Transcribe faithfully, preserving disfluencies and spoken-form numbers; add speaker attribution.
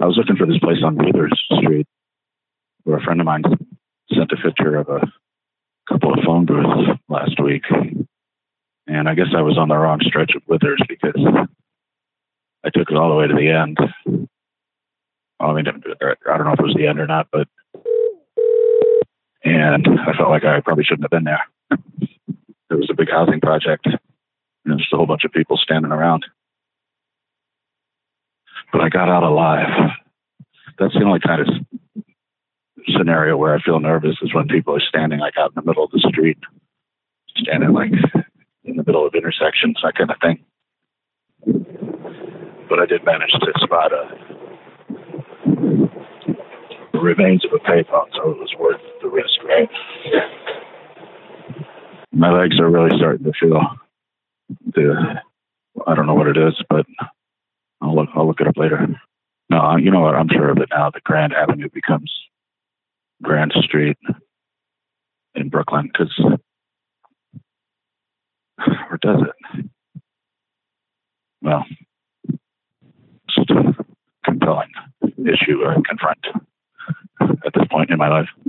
Speaker 1: I was looking for this place on Withers Street where a friend of mine sent a picture of a couple of phone booths last week. And I guess I was on the wrong stretch of Withers because I took it all the way to the end. Well, I mean, I don't know if it was the end or not, but and I felt like I probably shouldn't have been there. There was a big housing project, and there's just a whole bunch of people standing around. But I got out alive. That's the only kind of scenario where I feel nervous is when people are standing like out in the middle of the street, standing like in the middle of intersections, that kind of thing. But I did manage to spot a the remains of a payphone, so it was worth the risk, right? My legs are really starting to feel the, I don't know what it is, but I'll look, I'll look it up later. No, you know what? I'm sure of it now. The Grand Avenue becomes Grand Street in Brooklyn, because, or does it? Well, it's just a compelling issue I confront at this point in my life.